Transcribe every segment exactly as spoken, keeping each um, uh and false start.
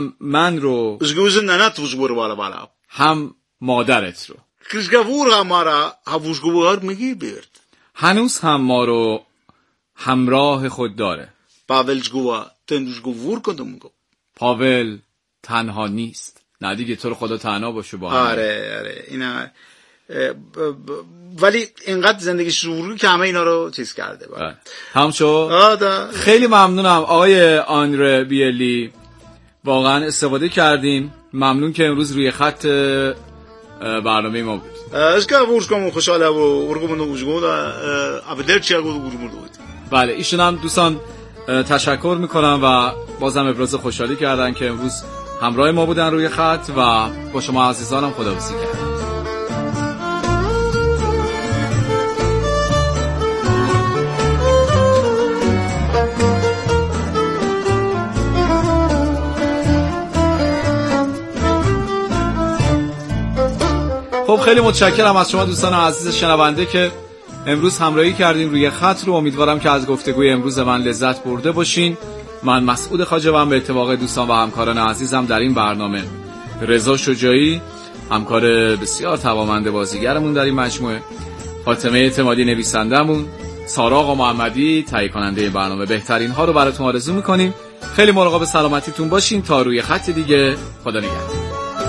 من رو Özgüvüzün nənət vuzgur var var. هم مادرت رو. Kızgavur hamara havuzguvar میگی برد. هنوز هم ما رو همراه خود داره. Pavelsgova tendusgovur کدوم گو. پاول تنها نیست. نه دیگه تو رو خدا تنها باشه با هم. آره آره اینا ولی اینقدر زندگی شروعی که همه اینا رو چیز کرده بود. هم شو. خیلی ممنونم آقای آندره بیلی. واقعا استفاده کردیم. ممنون که امروز روی خط برنامه ما بود. اشکا ورشکم خوشحاله و ورگمون وجود ابدرچیا گورمون بود. بله ایشون هم دوستان تشکر میکنم و بازم ابراز خوشحالی کردن که امروز همراه ما بودن روی خط و با شما عزیزانم خداحافظی کردن. خب خیلی متشکرم از شما دوستان عزیز شنونده که امروز همراهی کردین روی خط رو. امیدوارم که از گفتگوی امروز من لذت برده باشین. من مسعود خواجه‌ام به اتفاق دوستان و همکاران عزیزم در این برنامه، رضا شجاعی همکار بسیار توانمند بازیگرمون در این مجموعه، فاطمه اعتمادی نویسندمون، سارا آقا محمدی تهیه کننده برنامه، بهترین ها رو براتون آرزو می‌کنیم. خیلی مراقب سلامتیتون باشین تا روی خط دیگه. خدا نگهدار.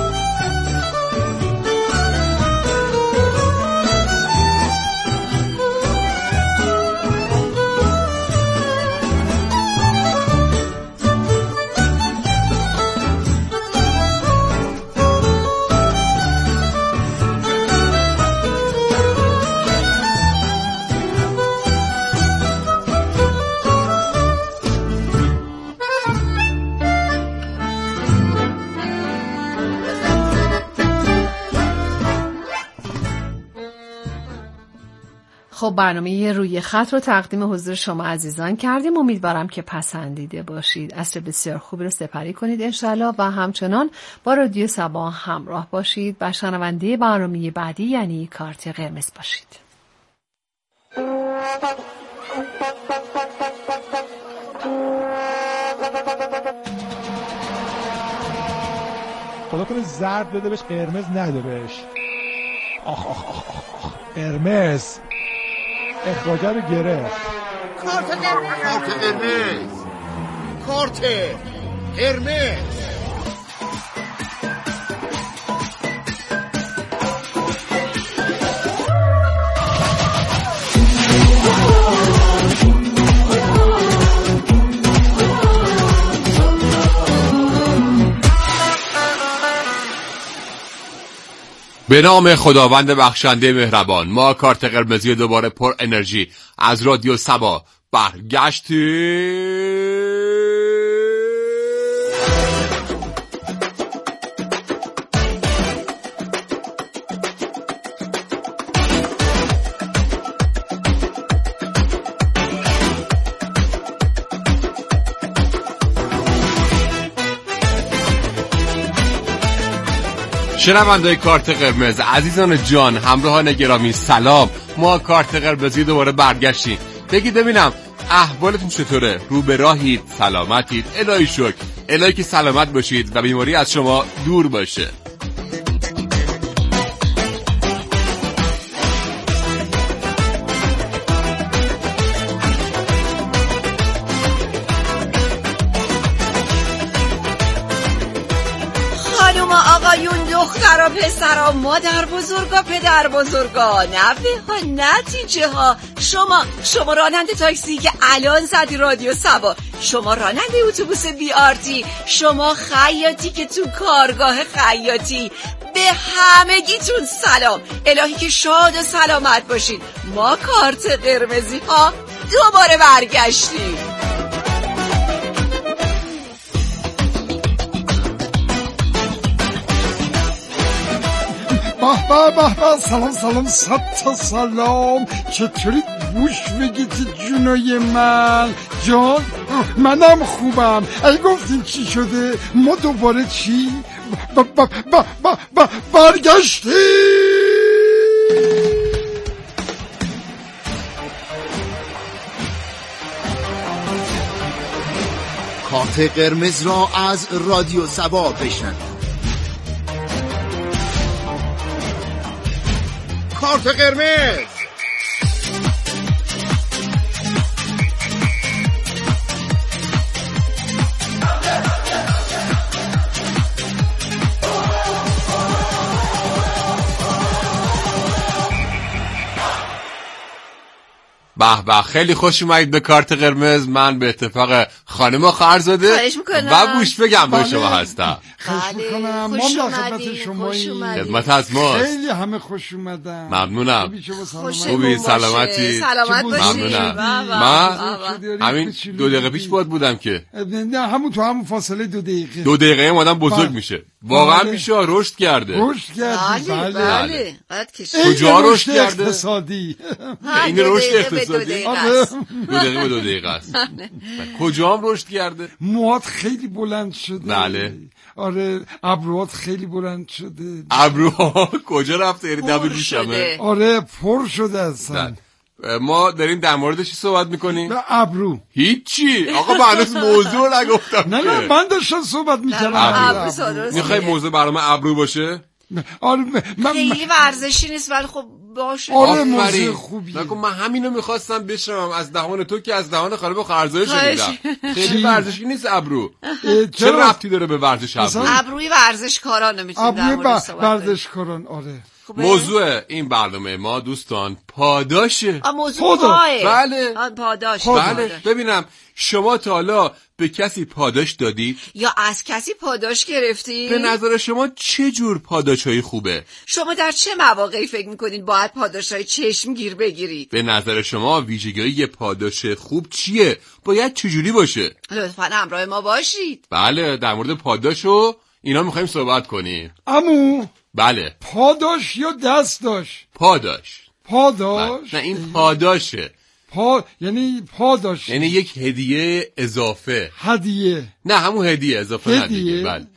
خب برنامه روی خط رو تقدیم حضور شما عزیزان کردیم. امیدوارم که پسندیده باشید. عصر بسیار خوبی رو سپری کنید انشالله و همچنان با رادیو سبا همراه باشید و شنونده برنامه بعدی یعنی کارت قرمز باشید. خدا کنه زرد بده بهش قرمز نده بهش. آخ آخ آخ آخ قرمز اخراجه رو گرفت. کارت قرمز کارت قرمز کارت قرمز. به نام خداوند بخشنده مهربان، ما کارت قرمزی دوباره پر انرژی از رادیو سبا برگشتیم. شنونده‌های کارت قرمز، عزیزان جان، همراهان گرامی، سلام. ما کارت قرمزی دوباره برگشتیم. بگید ببینم احوالتون چطوره؟ رو به راهید؟ سلامتید؟ الهی شکر. الهی که سلامت باشید و بیماری از شما دور باشه. دخترا پسرا مادر بزرگا پدر بزرگا نوه ها نتیجه ها شما شما راننده تاکسی که الان زدی رادیو سبا، شما راننده اتوبوس بی آر تی، شما خیاطی که تو کارگاه خیاطی، به همگیتون سلام. الهی که شاد و سلامت باشین. ما کارت قرمزی ها دوباره برگشتیم. به به به به سلام سلام صد تا سلام. چطوری بوش بگیتی جونای من جان؟ منم خوبم. ای گفتین چی شده؟ ما دوباره چی؟ ب ب ب ب ب برگشتیم. کارت قرمز را از رادیو سبا بشنوید. کارت قرمز. به به، خیلی خوش اومدید به کارت قرمز. من به اتفاق خانم خواهرزاده و بوش بگم به شما هستم. خوش میکنم. ما در خدمت شماییم. خدمت از ماست. خیلی همه خوش اومدن. ممنونم. خوبی سلامتی؟ سلامت باشی. ممنونم. من همین دو دقیقه پیش باید بودم که نه، همون تو همون فاصله دو دقیقه دو دقیقه هم آدم بزرگ میشه. واقعا میشه، رشد کرده. رشد کرده. بله بله. کجا رشد کرده؟ اقتصادی. این رشد اقتصادی دو دقیقه به دو دقیقه است. کجا هم رشد کرده؟ موهات خیلی بلند شده. بله. آره، ابروات خیلی بلند شده. ابروها کجا رفته؟ یعنی دبی بیشمه. آره، پر شده اصلا. ما داریم در مورد چی صحبت میکنیم؟ به ابرو. هیچی آقا، من هنوز موضوع نگفتم. نه نه، من داشتم صحبت میکردم. میخوای موضوع برام ابرو باشه؟ آره، من خیلی ورزشی نیست ولی خب باشه. آره، موضوع خوبیه. نکن، من همینو میخواستم بشنوم از دهان تو که از دهان خانم خواهرزاده شنیدم. خیلی ورزشی نیست ابرو. چه ربطی داره به ورزش ابرو؟ ابروی ورزشکاران نمیتونیم در موردش صحبت کنیم. ورزشکاران آره. موضوع این برنامه ما دوستان پاداشه. موضوع پاه. بله. پاداش. بله. ببینم شما تا حالا به کسی پاداش دادید؟ یا از کسی پاداش گرفتید؟ به نظر شما چه جور پاداشایی خوبه؟ شما در چه مواقعی فکر میکنید باید پاداشای چشمگیر بگیرید؟ به نظر شما ویژگی یه پاداش خوب چیه؟ باید چجوری باشه؟ لطفاً همراه ما باشید. بله، در مورد پاداش و اینا میخوایم صحبت کنیم. عمو، بله. پاداش یا دستداش؟ پاداش. پاداش؟ نه، این پاداشه. پا یعنی پاداش، یعنی یک هدیه اضافه. هدیه؟ نه، همون هدیه اضافه. هدیه؟ ندیگه. بله.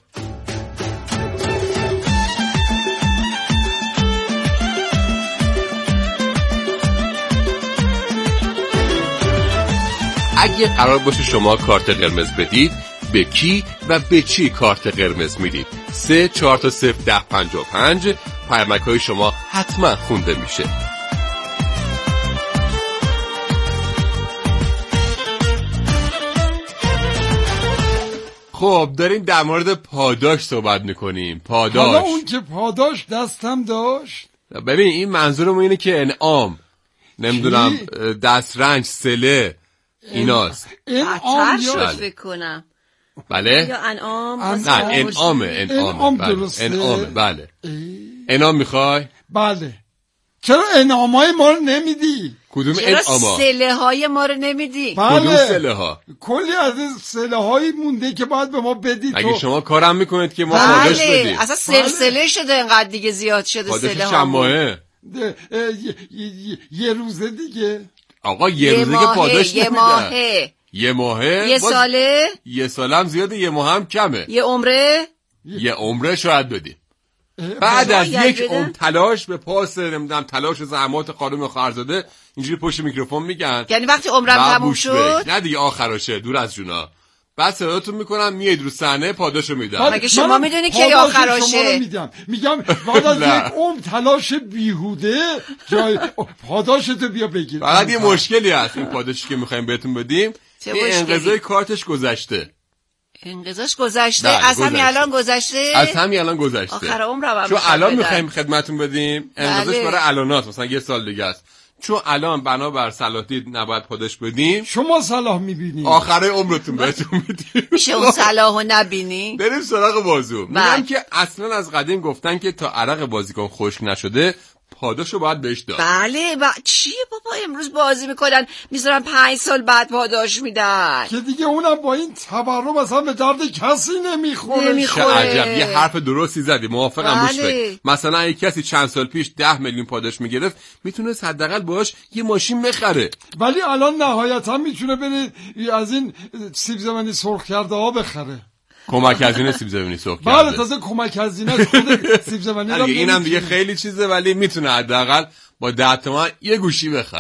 اگه قرار باشه شما کارت قرمز بدید، به کی و به چی کارت قرمز میدید؟ سه چهار تا صفر ده پنجاه و پنج. پیامک های شما حتما خونده میشه. خب داریم در مورد پاداش صحبت میکنیم. پاداش. حالا اون که پاداش دستم داشت. ببین این منظورم اینه که انعام، نمیدونم دسترنج، سله، ایناست. انعام شد فکر کنم. بله؟ یا انعام. نه، انعامه. انعام درسته. انعامه. بله. انعام میخوای؟ بله. چرا انعامای ما رو نمیدی؟ کدوم انعاما؟ سله های ما رو نمیدی؟ بله. کدوم سله ها؟ کلی از این سله هایی مونده که باید به ما بدی. اگه تو شما کارم میکنید که ما بله. پاداش بدیم. اصلا سلسله شده اینقدر دیگه زیاد شده سله ها. پاداش چند یه روزه دیگه. آقا یه روزه که پاداش نمیدن. یه ماهه. یه ماهه. یه ساله. یه ساله هم زیاده، یه ماه هم کمه. یه عمره. یه عمره شاید بدیم. بعد از یک عمر تلاش به پاس نمیدونم تلاش و زحمات خانم خواهرزاده اینجوری پشت میکروفون میگن، یعنی وقتی عمرم تموم شد نه دیگه آخرشه، دور از جونا، بعد صداتون میکنم میید رو صحنه پاداشو میدم. مگه شما میدونی که آخرشه؟ میدم میگم بعد از یک عمر تلاش بیهوده جای پاداشتو بیا بگیر. فقط یه مشکلی هست، این پاداشی که میخوایم بهتون بدیم این انقضای کارتش گذشته. انقضاش گذشته؟ از همین الان گذشته؟ از همین الان گذشته. آخر عمرم چون الان میخوایم خدمتتون بدیم، انقضاش برای الانات، مثلا یه سال دیگه است. چون الان بنابر صلاح دید نباید پاداش بدیم، شما صلاح میبینید آخره عمرتون بهتون میدیم. میشه اون صلاحو نبینی؟ بریم سراغ موضوع. میگم که اصلا از قدیم گفتن که تا عرق بازیکن خشک نشده پاداشو باید بهش داد. بله و چیه بابا امروز بازی میکنن میذارن پنج سال بعد پاداش میدن که دیگه اونم با این تورم اصلا به درد کسی نمیخوره. نمیخوره. چه عجب، یه حرف درستی زدی، موافقم روش فکر. مثلا اگه کسی چند سال پیش ده میلیون پاداش میگرفت میتونه حداقل باهاش یه ماشین بخره، ولی الان نهایتا میتونه بره از این سیب زمینی سرخ کرده ها بخره. کمک هزینه سیب زمینی سرخ کرده. بله تازه کمک هزینه خود سیب زمینی. اینم دیگه خیلی چیزه، ولی میتونه حداقل با ده تومن یه گوشی بخره.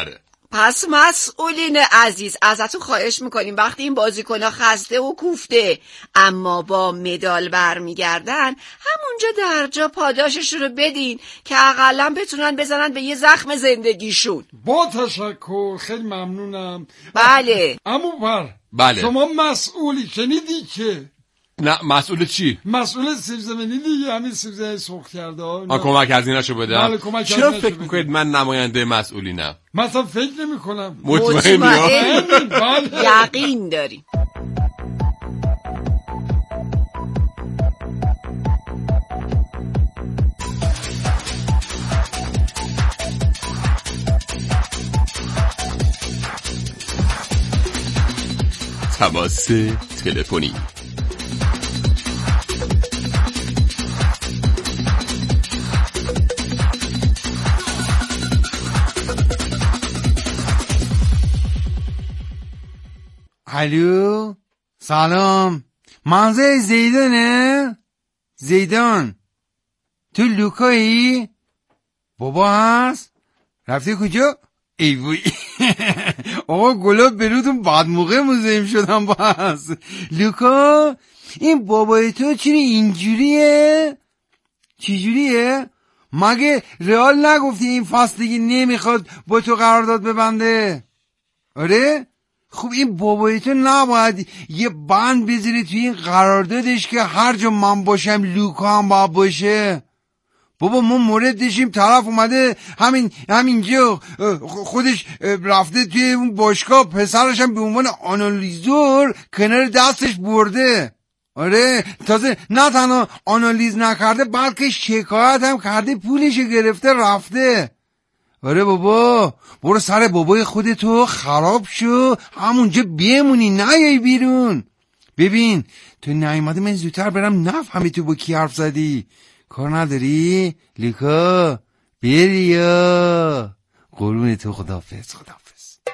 پس مسئولین عزیز ازتون خواهش میکنیم وقتی این بازیکن‌ها خسته و کوفته اما با مدال برمیگردن همونجا در جا پاداششون رو بدین که اقلا بتونن بزنن به یه زخم زندگیشون. با تشکر، خیلی ممنونم. بله عمو پر، بله شما مسئولی، شنیدی که؟ نه مسئول چی؟ مسئول سیب زمینی دیگه، همین سیب زمینی سرخ کرده ها. آ کمک هزینه‌شو بدم. بله کمک چرا هزینه‌شو فکر میکنید من نماینده مسئولینم؟ مثلا فکر نمی کنم. مطمئنی؟ مطمئن یقین داریم. تماس تلفنی. الو سلام، منظر زیدانه؟ زیدان تو لوکایی؟ بابا هست؟ رفتی کجا؟ ای وای آقا گلاب برودون بعد موقع مزاحم شدم. باز لوکا این بابای تو چرا اینجوریه؟ چجوریه؟ مگه رئال نگفتی این فصل دیگه نمیخواد با تو قرارداد ببنده؟ آره؟ خب این بابای تو نباید یه بند بذاری توی این قراردادش که هر جا من باشم لوکا هم باید باشه. بابا ما مورد داشتیم طرف اومده همین همینجا خودش رفته توی اون باشگاه، پسرش هم به عنوان آنالیزور کنار دستش برده. آره تازه نه تنها آنالیز نکرده بلکه شکایت هم کرده، پولش گرفته رفته. آره بابا برو سر بابای خودتو خراب شو، همونجا بیمونی نیای بیرون. ببین تو نیومده من زودتر برم نفهمی تو با کی حرف زدی. کار نداری؟ لیکا بریا قربون تو، خداحافظ خداحافظ.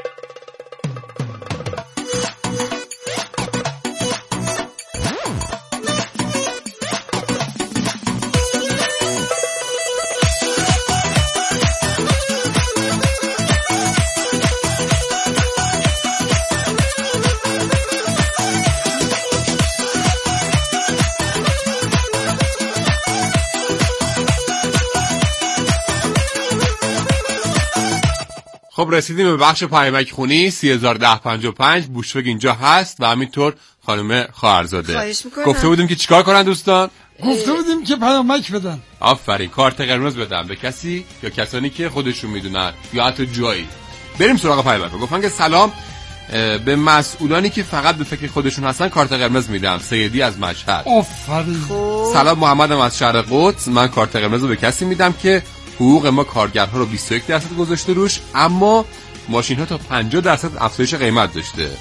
خب رسیدیم به بخش پیامک خونی. سی هزار ده پنجاه و پنج بوشفک اینجا هست و همینطور خانم خواهرزاده. خواهش میکنم. گفته بودیم که چیکار کنن دوستان؟ گفته بودیم که پیامک بدن. آفرین، کارت قرمز بدن به کسی یا کسانی که خودشون میدونن یا حتی جایی. بریم سراغ پیامک. گفتن که سلام، به مسئولانی که فقط به فکر خودشون هستن کارت قرمز میدم. سیدی از مشهد. آفرین. سلام، محمدم از شهر قدس. من کارت قرمز رو به کسی میدم که حقوق ما کارگرها رو بیست و یک درصد گذاشته روش، اما ماشین ها تا پنجاه درصد افزایش قیمت داشته.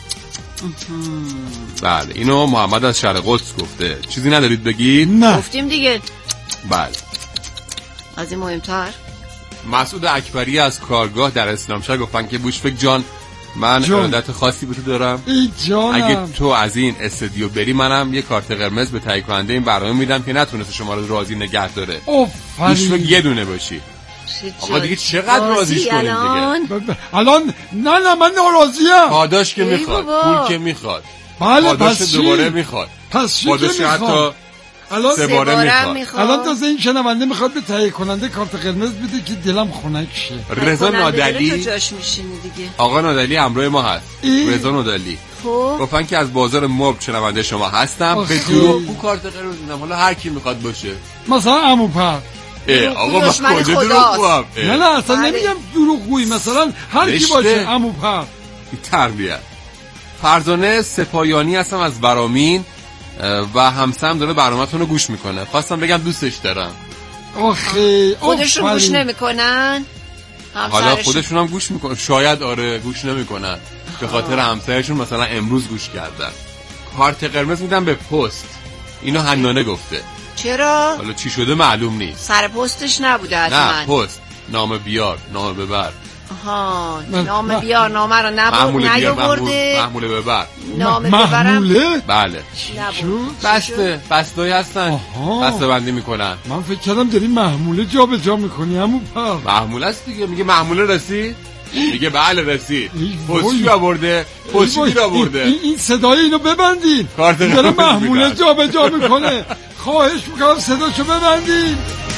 بله اینو محمد از شهر قدس گفته. چیزی ندارید بگید؟ نه گفتیم دیگه. بله. از این مهمتر مسعود اکبری از کارگاه در اسلامشهر گفتن که بوشفک جان من ارادت خاصی به تو دارم. ای جانم. اگه تو از این استودیو بری منم یه کارت قرمز به تهیه کننده این برنامه میدم که نتونسته شما رو راضی نگه داره. بوشفک یه دونه باشی. آقا دیگه چقدر راضیش کنیم دیگه؟ الان نه نه من ناراضیم. پاداش که میخواد، پول که میخواد، بله پاداش دوباره میخواد، پس پاداش حتی الان سه باره میخواد. الان تازه این شنونده میخواد به تهیه کننده کارت قرمز بده که دلم خنک شه. رضا نادلی جاش میشینی دیگه. آقا نادلی همراه ما هست. رضا نادلی خب گفتن که از بازار مبل شنونده شما هستم. به دروغ کو کارت قرمز میدم، حالا هر کی میخواد باشه. مثلا عمو پر. آقا من کجا دروغگوام؟ نه نه اصلا نمیگم دروغگویی، مثلا هر کی باشه عمو پر. تربیت. فرزانه سپایانی هستم از برامین و همسرم داره برنامه‌تون رو گوش میکنه. خواستم بگم دوستش دارم. آخه خودشون گوش نمیکنن؟ حالا خودشون هم گوش میکنن، شاید آره گوش نمیکنن به خاطر همسرشون مثلا امروز گوش کردن. کارت قرمز میدم به پست. اینو حنانه گفته. چرا؟ حالا چی شده معلوم نیست. سر پستش نبوده حتما. نه پست، نامه بیار، نامه ببر. آها نامه بیار، نامه رو نبرد نیاورده. محموله ببر. نامه ببرم. بله. بسته، بسته‌ای هستن. بسته بندی میکنن. من فکر کردم داری محموله جا به جا میکنی عمو پر. محموله است دیگه، میگه محموله رسید؟ میگه بله رسید. پستچی را برده، پستچی را برده. این, این صدای اینو ببندین. کارت داره محموله جا به جا میکنه. خواهش میکنم صداشو ببندین.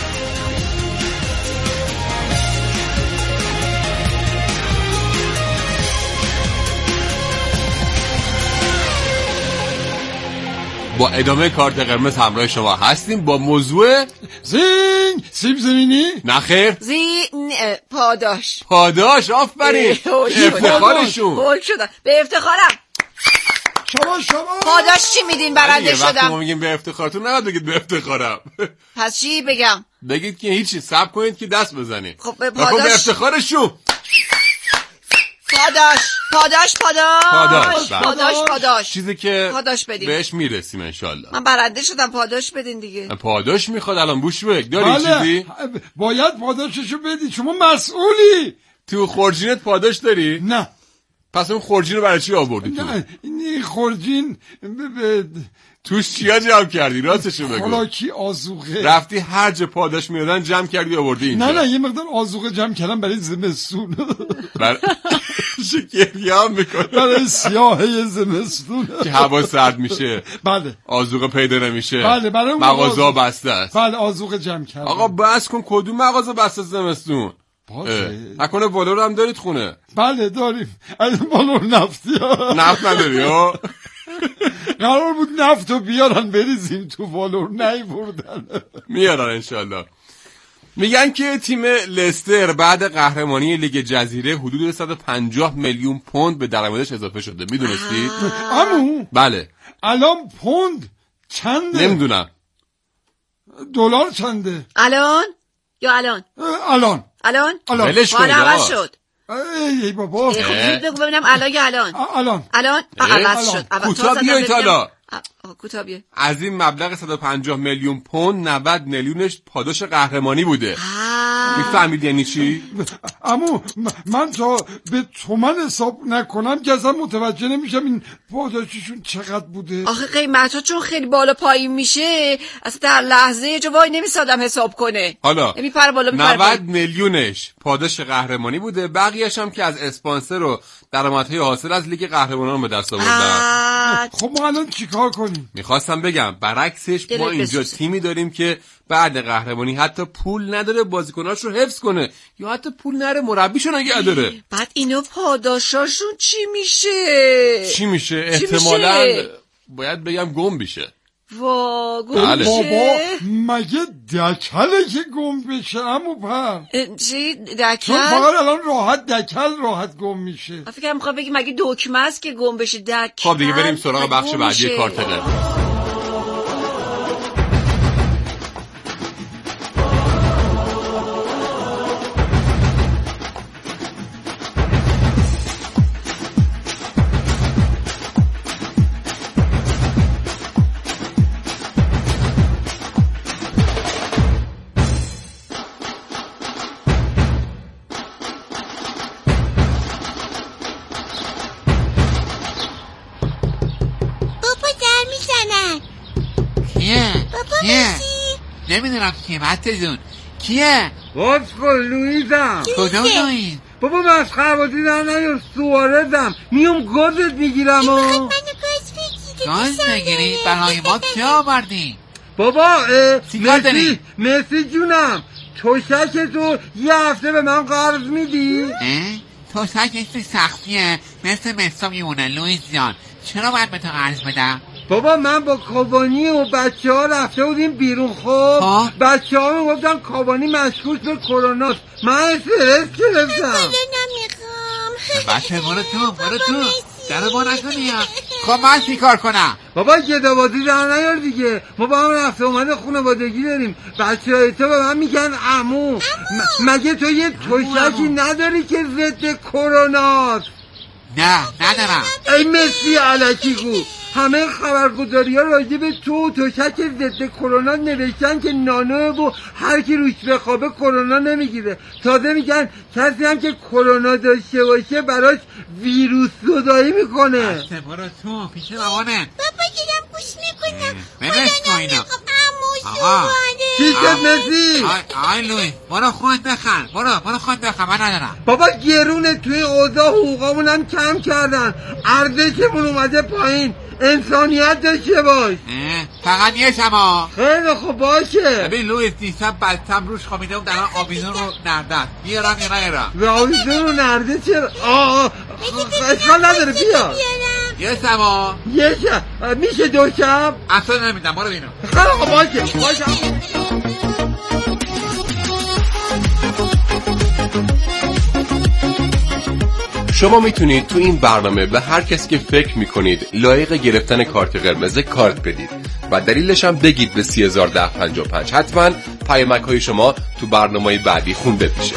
با ادامه کارت قرمز همراه شما هستیم با موضوع زینگ سیب زمینی. نخیر زین پاداش. پاداش آفرین. افتخارشون بول شدن به افتخارم. شما شما پاداش چی میدین برنده شدم؟ وقتی ما میگیم به افتخارتون نباید بگید به افتخارم. پس چی بگم؟ بگید که هیچی، صبر کنید که دست بزنید. خب به پاداش به افتخارشون. پاداش پاداش پاداش پاداش پاداش پاداش چیزی که پاداش بدین بهش میرسیم انشالله. من برنده شدم، پاداش بدین دیگه. پاداش میخواد الان بوش بگ داری بله. چیزی؟ باید پاداششو بدی، شما مسئولی. تو خورجینت پاداش داری؟ نه. پس اون خورجین رو برای چی آوردی تو؟ نه این خورجین ب... توش چیا جمع کردی؟ راستشو بگو. خوراکی آذوقه. رفتی هر جا پاداش میادن جمع کردی آوردی اینجا؟ نه نه یه مقدار آذوقه جمع کردم برای زمستون. بر شکریه هم میکنه برای سیاهه زمستون که هوا سرد میشه. بله. آذوقه پیدا نمیشه. بله برای مغازه بسته است. بله آذوقه جمع کردم. آقا بس کن، کدوم مغازه بسته زمستون؟ نکنه والور هم دارید خونه؟ بله داریم. از والور نفتی ها. نفت نداری ها؟ قرار بود نفتو بیارن بریزیم تو والور، نیوردن. میارن انشالله. میگن که تیم لستر بعد قهرمانی لیگ جزیره حدود صد و پنجاه میلیون پوند به درآمدش اضافه شده. میدونستی؟ عمو بله. الان پوند چنده؟ نمیدونم. دلار چنده؟ الان یا الان؟ الان الان؟ الان ولش کن عوض شد. ای بابا خب بگو ببینم الان یا الان؟ الان الان عوض شد. کوتاه بیایید حالا. کوتاه بیایید. از این مبلغ صد و پنجاه میلیون پوند نود میلیونش پاداش قهرمانی بوده. میفهمید یعنی چی؟ عمو من تا به تومن حساب نکنم که اصلا متوجه نمیشم این پاداششون چقدر بوده. آخه قیمت ها چون خیلی بالا پایین میشه اصلا در لحظه یه جا وای نمیسادم حساب کنه. حالا میپره بالا میپره نود میلیونش پاداش قهرمانی بوده، بقیه‌اش هم که از اسپانسر و درآمدهای حاصل از لیگ قهرمانان به دست آوردن. خب ما الان چیکار کنیم؟ میخواستم بگم برعکسش ما اینجا بسوزه. تیمی داریم که بعد قهرمانی حتی پول نداره بازیکناش رو حفظ کنه یا حتی پول نره مربیشو نگه داره. بعد اینو پاداشاشون چی میشه؟ چی میشه؟ احتمالاً باید بگم گم بشه. وا گم بله. بابا مگه دکله که گم بشه عمو پر؟ چی دکل؟ چون فقط الان راحت دکل راحت گم میشه. فکر می‌خوام بگی مگه دکمه است که گم بشه دکل؟ خب دیگه بریم سراغ بخش بعدی کارت قرمز. نمیدونم کیه متزون کیه؟ باز کن لویزم. کدوم لویز؟ بابا مسخره بازی در نیار، سوارزم میام گازت میگیرم و گاز نگیری؟ برای ما چه آوردی؟ بابا مسی مسی جونم توشک تو یه هفته به من قرض میدی؟ توشک اسم سختیه مثل مسا میمونه لویز جان، چرا باید به تو قرض بدم؟ بابا من با کابانی و بچه ها رفته بودیم بیرون. خب بچه ها میگفتن کابانی مشکوک به کروناست، من استرس گرفتم. من نمیخوام. بچه برو تو برو تو در با نکنی. خب من چی کار کنم؟ بابا گدابازی در نیار دیگه، ما با هم رفته اومده خانوادگی داریم. بچه های تو به من میگن عمو. مگه تو یه توشکی نداری که ضد کروناست؟ نه ندارم. ای مسی الکی گو، همه خبرگزاری ها راجع به تو و توشک ضد کرونا نوشتن که نانوه و هر کی روش بخوابه کرونا نمیگیره. تازه میگن کسی هم که کرونا داشته باشه براش ویروس زدایی میکنه. اصلا برو تو پیش مامانه. بابا گیرم گوش میکنم. ببست تو اینا. عمو سواره چی شد مسی؟ آی لوی برو خود بخن برو برو خود بخن من ندارم. بابا گرونه توی اوضاع حقوقامون هم کم کردن، ارزشمون اومده پایین، انسانیت داشته باش. فقط یه شما. خیلی خوب باشه. ببین لویس دیشب بستم روش خوابیده بود الان آویزون رو نردن میارم یا نیارم؟ به آویزون رو نرده چرا؟ آه اشکال نداره بیا یه شما. یه شب میشه دو شب؟ اصلا نمیدم برو بینم. خیلی خوب باشه باشه. شما میتونید تو این برنامه به هر کسی که فکر میکنید لایق گرفتن کارت قرمز کارت بدید و دلیلش هم بگید به سی هزار ده پنجاه و پنج. حتما پیامک های شما تو برنامه بعدی خونده میشه.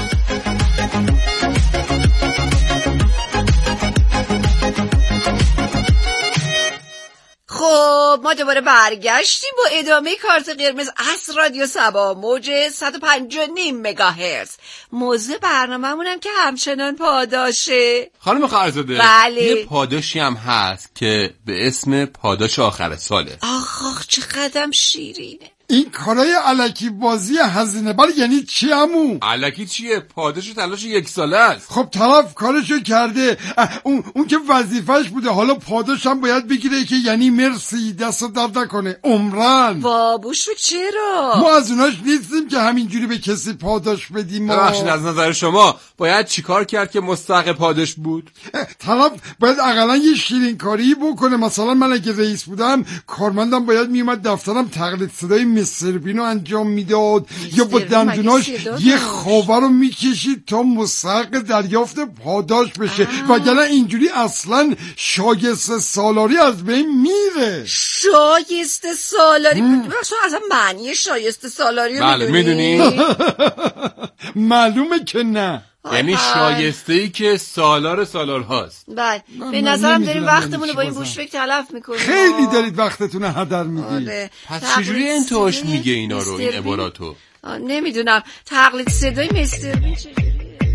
خب ما دوباره برگشتیم با ادامه کارت قرمز از رادیو سبا موج صد و پنج و نیم مگاهرتز. موضوع برنامه‌مونم که همچنان پاداشه. خانم خرزاده بله. یه پاداشی هم هست که به اسم پاداش آخر ساله. آخ آخ چه قدم شیرینه. این کارای الکی بازی هزینه بر یعنی چی عمو؟ الکی چیه؟ پاداش تلاش یک ساله است. خب طرف کارشو کرده، اون, اون که وظیفش بوده، حالا پاداش هم باید بگیره که یعنی مرسی دست درد نکنه عمرن. بابوشو چرا؟ ما از اوناش نیستیم که همینجوری به کسی پاداش بدیم. ببخشید از نظر شما باید چیکار کرد که مستحق پاداش بود؟ طرف باید اقلا یه شیرین کاری بکنه. مثلا من اگه رئیس بودم کارمندم باید میومد دفترم تقلید صدای مستر بینو انجام میداد یا با دندوناش یه خوابه رو میکشید تا مستحق دریافت پاداش بشه، وگرنه اینجوری اصلا شایسته سالاری از بین میره. شایسته سالاری؟ بخشون اصلا معنی شایسته سالاری رو بله میدونی؟ معلومه که نه. یعنی شایسته ای که سالار سالار هاست. بله به نظرم داریم وقتمون رو با این بوشفک تلف میکنیم. خیلی دارید وقتتون رو هدر میدید. پس چجوری انتهاش میگه اینا رو این عباراتو؟ نمیدونم تقلید صدای مستر بین چجوریه؟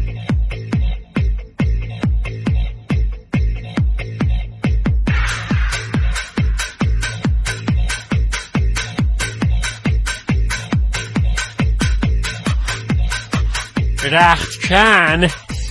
رخت کن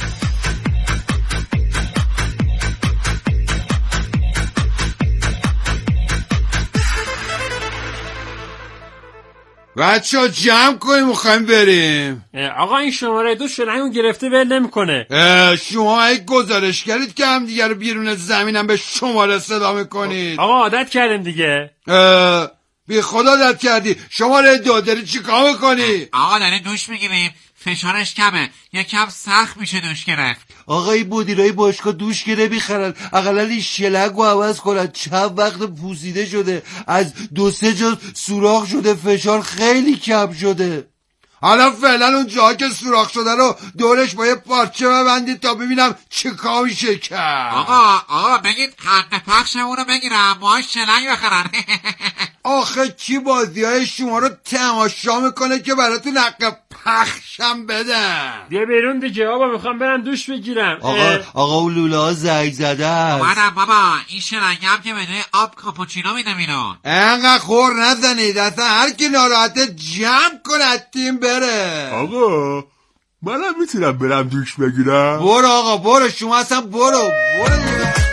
بچه ها جمع کنیم میخوایم بریم. آقا این شماره دو شلنگو گرفته ول نمیکنه. شما ای گزارش کردید که هم دیگه رو بیرون زمینم به شماره صدا میکنید. آقا عادت کردیم دیگه. بی خدا عادت کردی. شماره دو داری چی کار میکنی؟ آقا داریم دوش میگیریم فشارش کمه یکم سخت میشه دوش گرفت. آقا این مدیرای باشگاه دوش گره میخرن اقلا این شلنگو عوض کنن. چند وقت پوسیده شده از دو سه جا سوراخ شده فشار خیلی کم شده. حالا فعلا اون جاها که سوراخ شده رو دورش با یه پارچه ببندید تا ببینم چه کار میشه کرد. آقا آقا بگید حق پخشمون رو بگیرم ماهاش شلنگ بخرن. آخه کی بازی های شما رو تماشا میکنه که براتون حق پخشم بدن؟ بیا بیرون دیگه آبا میخوام برم دوش بگیرم. آقا آقا اون لوله ها زنگ زده است. اومدم بابا این شلنگ هم که بدون آب کاپوچینو میدم اینو. انقدر خور نزنید اصلا هر کی ناراحته جمع کنه تیم بره. آقا منم میتونم برم دوش بگیرم؟ برو آقا برو شما اصلا برو برو.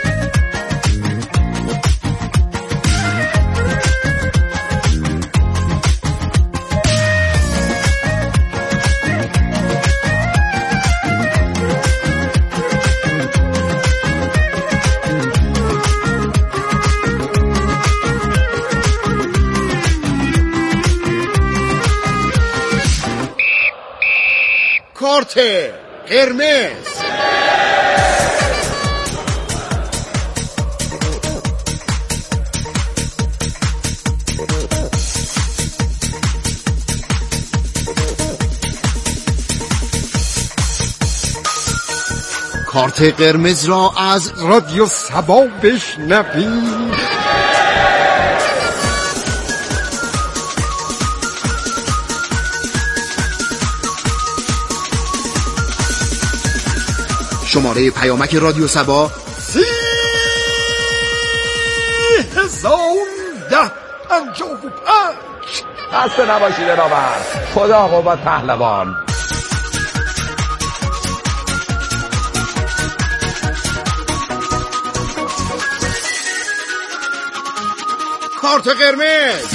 کارت قرمز. کارت قرمز را از رادیو سبا بشنوید. شماره پیامک رادیو سبا سی هزار ده پنجاه و پنج خسته نباشید نامرد. خدا قوت پهلوان. کارت قرمز.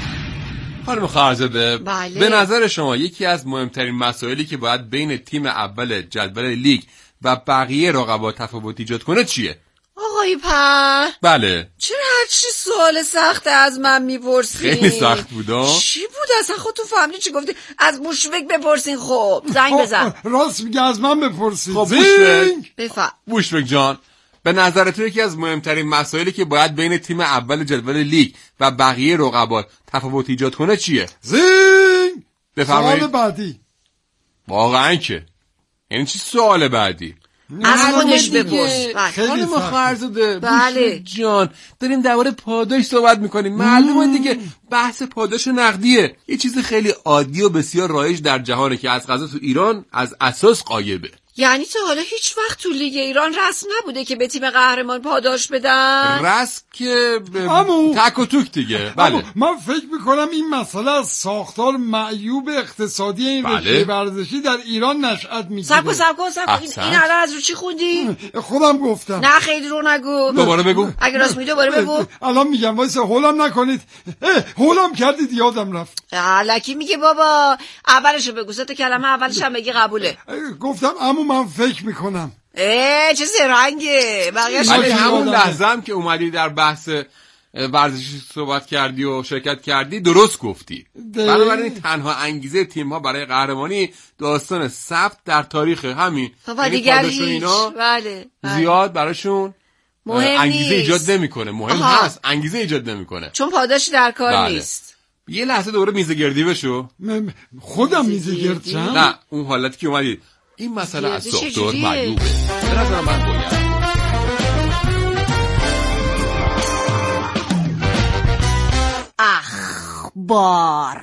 خانم خارزاده، بله. به نظر شما یکی از مهمترین مسائلی که باید بین تیم اول جدول لیگ و بقیه رقبا تفاوت ایجاد کنه چیه؟ آقای پر بله. چرا هرچی سوال سخت از من میپرسی؟ خیلی سخت بودا. چی بود اصلا؟ خود تو فهمیدی چی گفتی؟ از بوشبک بپرسین. خب زنگ بزن. راست میگه، از من بپرسید. خب بوشبک بفهم. بوشبک جان، به نظر تو یکی از مهمترین مسائلی که باید بین تیم اول جدول لیگ و بقیه رقبا تفاوت ایجاد کنه چیه؟ زینگ. بفرمایید. سوال بعدی. واقعا که یعنی چی سوال بعدی؟ از خودش بپرس. خانم خارزاده، بله جان، داریم درباره پاداش صحبت میکنیم. معلومه دیگه بحث پاداش نقدیه. یه چیز خیلی عادی و بسیار رایج در جهانه که از قضا تو ایران از اساس غایبه. یعنی تا حالا هیچ وقت تو لیگ ایران رسم نبوده که به تیم قهرمان پاداش بدن؟ رسم که ب... امو تک و توک دیگه. بله. من فکر میکنم این مسئله از ساختار معیوب اقتصادی این بله. رشته ورزشی در ایران نشأت میگیره. سب کن سب کن سب کن. این الان از رو چی خوندی؟ خودم گفتم. نه خیلی رو نگو. دوباره بگو. اگه راست میگی دوباره بگو. الان میگم وایسا، هولم نکنید. هولم کردید یادم رفت. الکی میگه بابا. اولشو بگو. سه تا کلمه اولش هم بگی قبوله. گفتم عمو من فکر میکنم. اه چه زرنگه. ولی همون لحظه هم که اومدی در بحث ورزشی صحبت کردی و شرکت کردی درست گفتی. بنابراین تنها انگیزه تیم ها برای قهرمانی داستان ثبت در تاریخ همین. یعنی دیگر هیچ. بله. زیاد براشون مهم انگیزه نیست. ایجاد نمیکنه. مهم آها. هست انگیزه ایجاد نمیکنه چون پاداشی در کار بله. نیست. یه لحظه دوباره میزه گردی بشو. خودم میزه گرد شم؟ نه اون حالتی که اومدی این مسئله از ساختار معیوبه. به نظر من باید اخبار.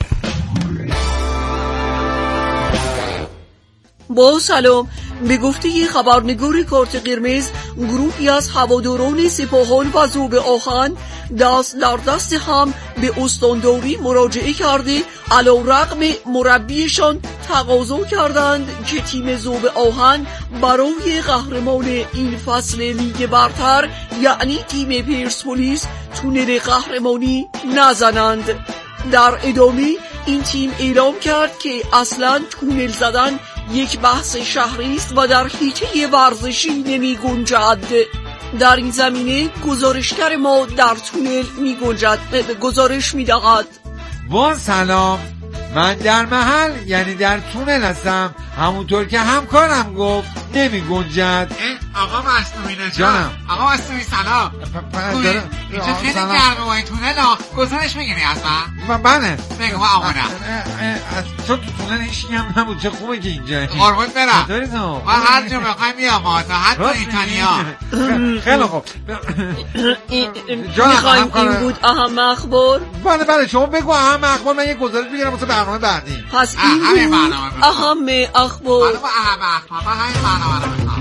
با سلام. به گفته خبرنگار کارت قرمز، گروهی از هواداران سپاهان و ذوب آهن دست در دست هم به استانداری مراجعه کرده علیرغم مربیشان تقاضا کردند که تیم ذوب آهن برای قهرمان این فصل لیگ برتر یعنی تیم پرسپولیس تونل قهرمانی نزنند. در ادامه این تیم اعلام کرد که اصلا تونل زدن یک بحث شهری است و در حیطه ورزشی نمی گنجد. در این زمینه گزارشگر ما در تونل می گنجد. گزارش می دهد. با سلام، من در محل یعنی در تونل هستم، همونطور که همکارم گفت نمی گنجد. آقا مصنوعی جانم. آقا مصنوعی سلام. اینجا خیلی گرمه و این تونل ها گزارش میگیری از من؟ بله. بگو ما آمانم. چون تو تونل هیچی هم نبود، چه خوبه که اینجا. قربون برم. ما هر جا بخوایم میام ما تا حتی ایتالیا. خیلی خوب. میخوایم این بود اهم اخبار؟ بله بله شما بگو اهم اخبار، من یه گزارش بگیرم واسه برنامه بعدی. پس این بود اهم اخبار. حالا با اهم اخبار با همین برنامه رو بخوام.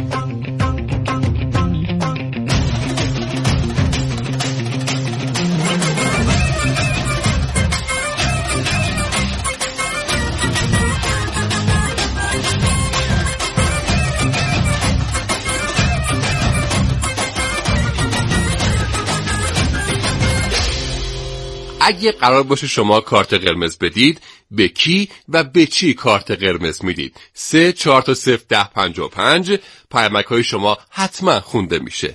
اگه قرار باشه شما کارت قرمز بدید، به کی و به چی کارت قرمز میدید؟ سه چهار تا صفر ده پنج و پنج پیامک های شما حتما خونده میشه.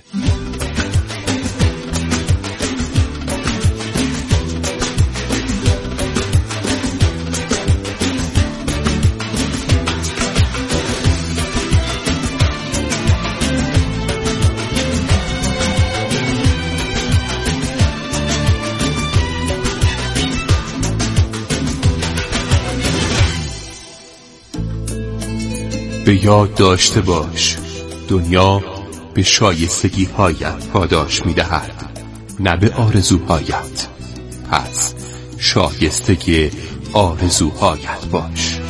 به یاد داشته باش، دنیا به شایستگی هایت پاداش می دهد، نه به آرزوهایت. پس شایسته آرزوهایت باش.